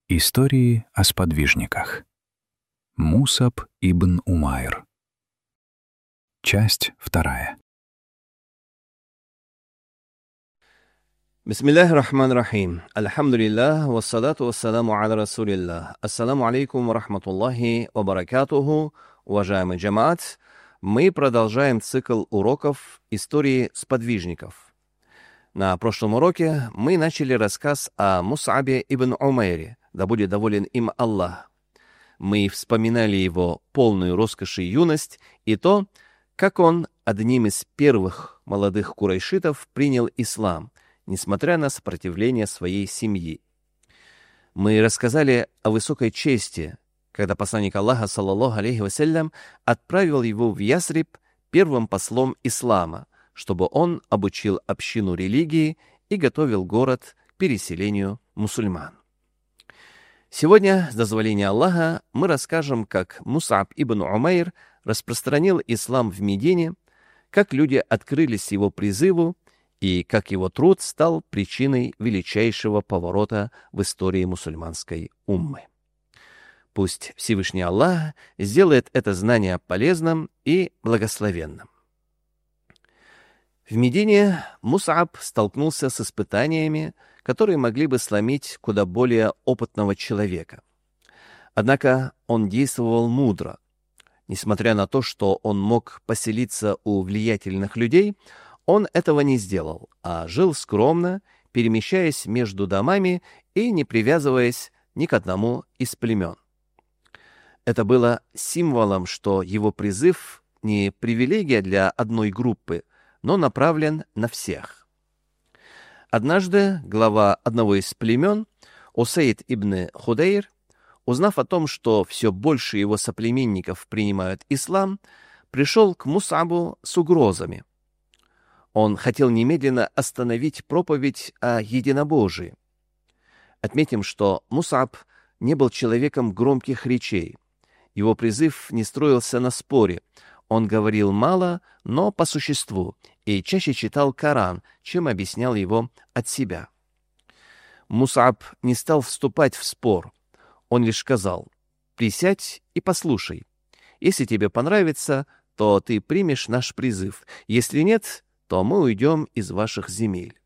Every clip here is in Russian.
Истории о сподвижниках. Мусаб ибн Умайр. Часть 2. Бисмиллахи рахмани рахим. Альхамдулиллах, вассалату вассаламу аля расулиллах. Ассаламу алейкум ва рахматуллахи ва баракатуху. Уважаемый джамаат, мы продолжаем цикл уроков истории сподвижников. На прошлом уроке мы начали рассказ о Мусабе ибн Умайре, да будет доволен им Аллах. Мы вспоминали его полную роскоши юность и то, как он одним из первых молодых курайшитов принял ислам, несмотря на сопротивление своей семьи. Мы рассказали о высокой чести, когда посланник Аллаха, саллаллаху алейхи вассалям, отправил его в Ясриб первым послом ислама, чтобы он обучил общину религии и готовил город к переселению мусульман. Сегодня, с дозволения Аллаха, мы расскажем, как Мусаб ибн Умайр распространил ислам в Медине, как люди открылись его призыву и как его труд стал причиной величайшего поворота в истории мусульманской уммы. Пусть Всевышний Аллах сделает это знание полезным и благословенным. В Медине Мусаб столкнулся с испытаниями, которые могли бы сломить куда более опытного человека. Однако он действовал мудро. Несмотря на то, что он мог поселиться у влиятельных людей, он этого не сделал, а жил скромно, перемещаясь между домами и не привязываясь ни к одному из племен. Это было символом, что его призыв не привилегия для одной группы, но направлен на всех. Однажды глава одного из племен, Усейд ибн Худейр, узнав о том, что все больше его соплеменников принимают ислам, пришел к Мусабу с угрозами. Он хотел немедленно остановить проповедь о единобожии. Отметим, что Мусаб не был человеком громких речей. Его призыв не строился на споре. Он говорил мало, но по существу, и чаще читал Коран, чем объяснял его от себя. Мусаб не стал вступать в спор. Он лишь сказал: «Присядь и послушай. Если тебе понравится, то ты примешь наш призыв. Если нет, то мы уйдем из ваших земель».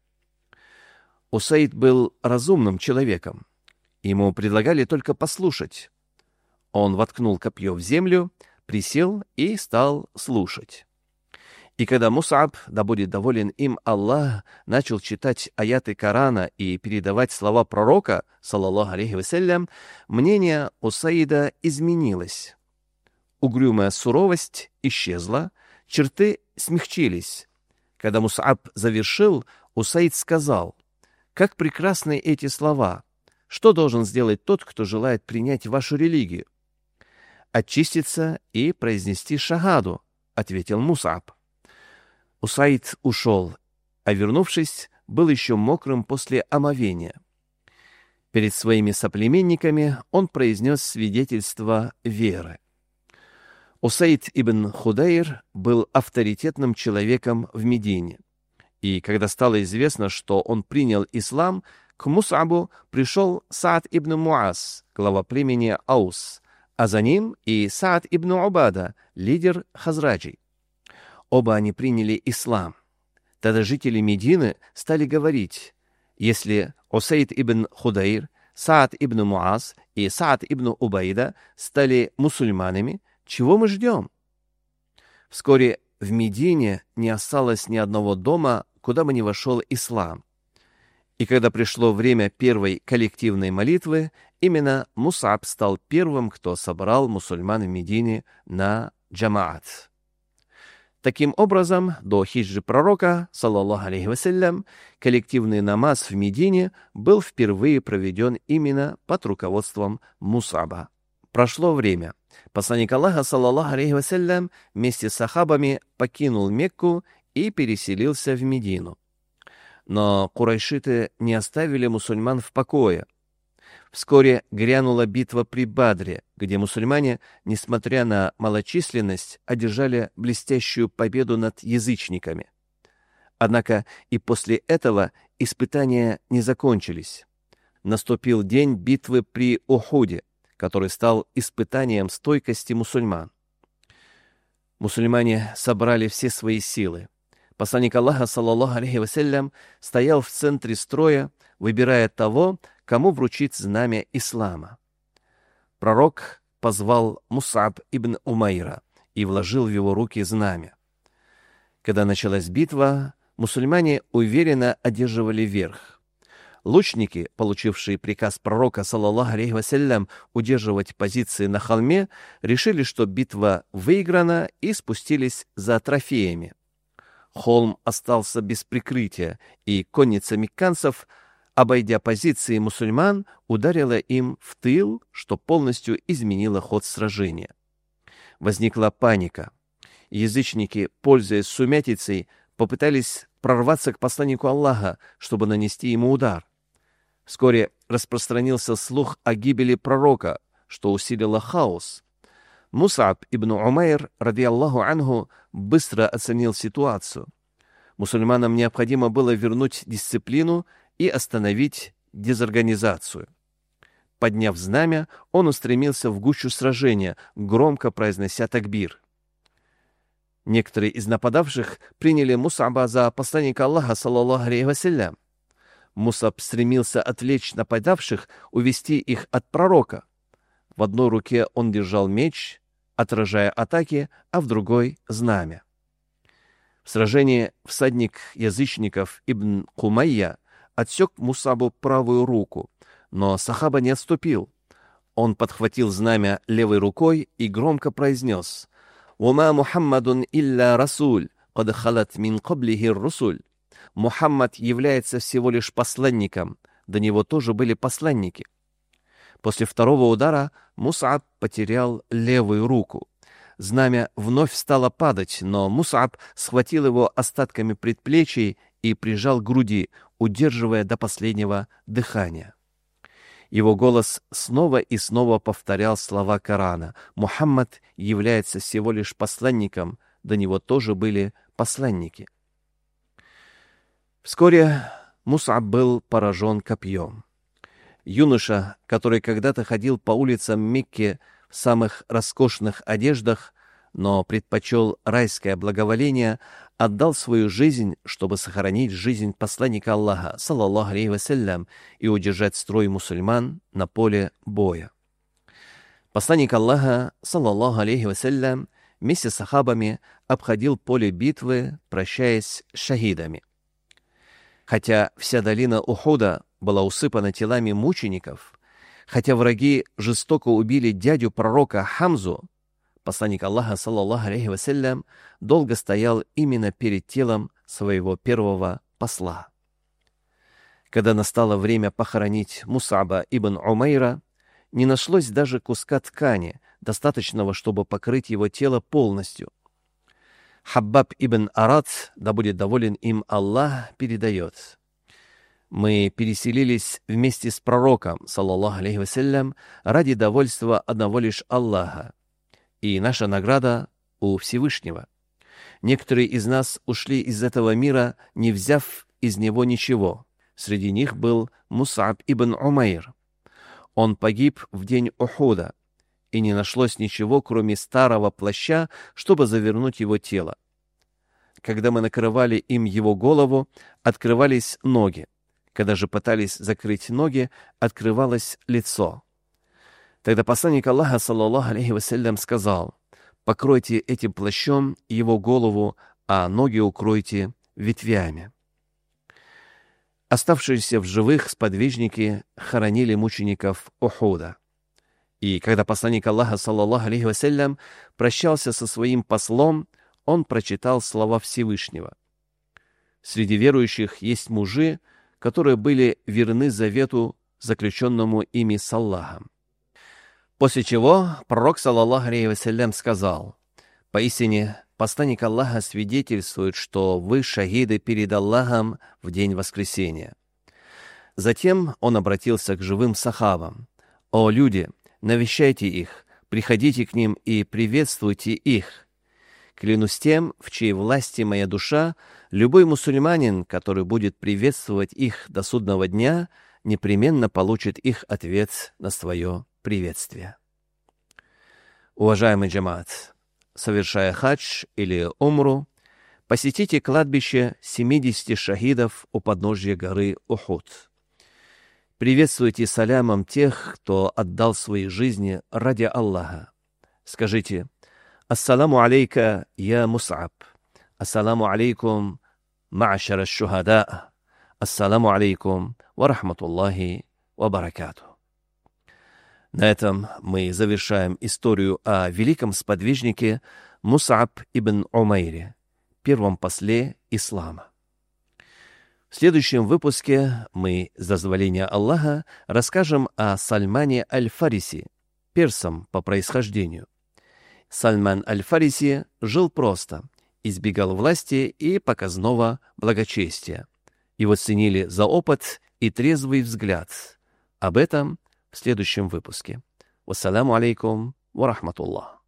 Усейд был разумным человеком. Ему предлагали только послушать. Он воткнул копье в землю, присел и стал слушать. И когда Мусаб, да будет доволен им Аллах, начал читать аяты Корана и передавать слова пророка, саллаллаху алейхи вассалям, мнение Усейда изменилось. Угрюмая суровость исчезла, черты смягчились. Когда Мусаб завершил, Усейд сказал: «Как прекрасны эти слова! Что должен сделать тот, кто желает принять вашу религию?» «Очиститься и произнести шагаду», — ответил Мусаб. Усейд ушел, а вернувшись, был еще мокрым после омовения. Перед своими соплеменниками он произнес свидетельство веры. Усейд ибн Худейр был авторитетным человеком в Медине, и когда стало известно, что он принял ислам, к Мусабу пришел Саад ибн Муаз, глава племени Аус, а за ним и Саад ибн Убада, лидер Хазраджей. Оба они приняли ислам. Тогда жители Медины стали говорить: если Усейд ибн Худейр, Саад ибн Муаз и Саад ибн Убайда стали мусульманами, чего мы ждем? Вскоре в Медине не осталось ни одного дома, куда бы не вошел ислам. И когда пришло время первой коллективной молитвы, именно Мусаб стал первым, кто собрал мусульман в Медине на джамаат. Таким образом, до хиджры пророка, саллаллаху алейхи вассалям, коллективный намаз в Медине был впервые проведен именно под руководством Мусаба. Прошло время. Посланник Аллаха, саллаллаху алейхи вассалям, вместе с сахабами покинул Мекку и переселился в Медину. Но курайшиты не оставили мусульман в покое. Вскоре грянула битва при Бадре, где мусульмане, несмотря на малочисленность, одержали блестящую победу над язычниками. Однако и после этого испытания не закончились. наступил день битвы при Ухуде, который стал испытанием стойкости мусульман. Мусульмане собрали все свои силы. Посланник Аллаха, саллаллаху алейхи вассалям, стоял в центре строя, выбирая того, кому вручить знамя ислама. Пророк позвал Мус'аб ибн Умайра и вложил в его руки знамя. Когда началась битва, мусульмане уверенно одерживали верх. Лучники, получившие приказ пророка, саллаллаху алейхи вассалям, удерживать позиции на холме, решили, что битва выиграна, и спустились за трофеями. Холм остался без прикрытия, и конница мекканцев, обойдя позиции мусульман, ударила им в тыл, что полностью изменило ход сражения. Возникла паника. Язычники, пользуясь сумятицей, попытались прорваться к посланнику Аллаха, чтобы нанести ему удар. Вскоре распространился слух о гибели пророка, что усилило хаос. Мус'аб ибн Умайр, ради Аллаху анху, быстро оценил ситуацию. Мусульманам необходимо было вернуть дисциплину и остановить дезорганизацию. Подняв знамя, он устремился в гущу сражения, громко произнося такбир. Некоторые из нападавших приняли Мус'аба за посланника Аллаха, саллаллаху алейхи вассалям. Мус'аб стремился отвлечь нападавших, увести их от пророка. В одной руке он держал меч, отражая атаки, а в другой — знамя. В сражении всадник язычников Ибн Кумайя отсек Мус'абу правую руку, но сахаба не отступил. Он подхватил знамя левой рукой и громко произнес: «Ума Мухаммадун илля расуль, кад халат мин каблихи русуль». Мухаммад является всего лишь посланником, до него тоже были посланники. После второго удара Мус'аб потерял левую руку. Знамя вновь стало падать, но Мус'аб схватил его остатками предплечий и прижал к груди, удерживая до последнего дыхания. Его голос снова и снова повторял слова Корана: «Мухаммад является всего лишь посланником, до него тоже были посланники». Вскоре Мус'аб был поражен копьем. Юноша, который когда-то ходил по улицам Мекки в самых роскошных одеждах, но предпочел райское благоволение, отдал свою жизнь, чтобы сохранить жизнь посланника Аллаха, саллаллаху алейхи вассалям, и удержать строй мусульман на поле боя. Посланник Аллаха, саллаллаху алейхи вассалям, вместе с сахабами обходил поле битвы, прощаясь с шахидами. Хотя вся долина Ухуда была усыпана телами мучеников, хотя враги жестоко убили дядю пророка Хамзу, посланник Аллаха, саллаллаху алейхи вассалям, долго стоял именно перед телом своего первого посла. Когда настало время похоронить Мус'аба ибн Умайра, не нашлось даже куска ткани, достаточного, чтобы покрыть его тело полностью. Хаббаб ибн Арат, да будет доволен им Аллах, передает: «Мы переселились вместе с пророком, саллаллаху алейхи вассалям, ради довольства одного лишь Аллаха, и наша награда у Всевышнего. Некоторые из нас ушли из этого мира, не взяв из него ничего. Среди них был Мус'аб ибн Умайр. Он погиб в день Ухуда, и не нашлось ничего, кроме старого плаща, чтобы завернуть его тело. Когда мы накрывали им его голову, открывались ноги. Когда же пытались закрыть ноги, открывалось лицо. Тогда посланник Аллаха, саллаллаху алейхи вассалям, сказал: покройте этим плащом его голову, а ноги укройте ветвями». Оставшиеся в живых сподвижники хоронили мучеников Ухуда. И когда посланник Аллаха, саллаллаху алейхи вассалям, прощался со своим послом, он прочитал слова Всевышнего: «Среди верующих есть мужи, которые были верны завету, заключенному ими с Аллахом». После чего пророк, саллаллаху алейхи вассалям, сказал: «Поистине, посланник Аллаха свидетельствует, что вы шахиды перед Аллахом в день воскресения». Затем он обратился к живым сахабам: «О люди, навещайте их, приходите к ним и приветствуйте их. Клянусь тем, в чьей власти моя душа, любой мусульманин, который будет приветствовать их до судного дня, непременно получит их ответ на свое приветствие. Уважаемый джамаат, совершая хадж или умру, посетите кладбище 70 шахидов у подножья горы Ухуд. Приветствуйте салямом тех, кто отдал свои жизни ради Аллаха. Скажите: «Ассаламу алейка, я Мус'аб. Ассаламу алейкум, ма'ашара шухада. Ассаламу алейкум, ва рахматуллахи, ва баракату». На этом мы завершаем историю о великом сподвижнике Мус'аб ибн Умайре, первом после ислама. В следующем выпуске мы, с дозволения Аллаха, расскажем о Сальмане аль-Фариси, персом по происхождению. Сальман аль-Фариси жил просто, избегал власти и показного благочестия. Его ценили за опыт и трезвый взгляд. Об этом в следующем выпуске. Вассаламу алейкум ва рахматуллах.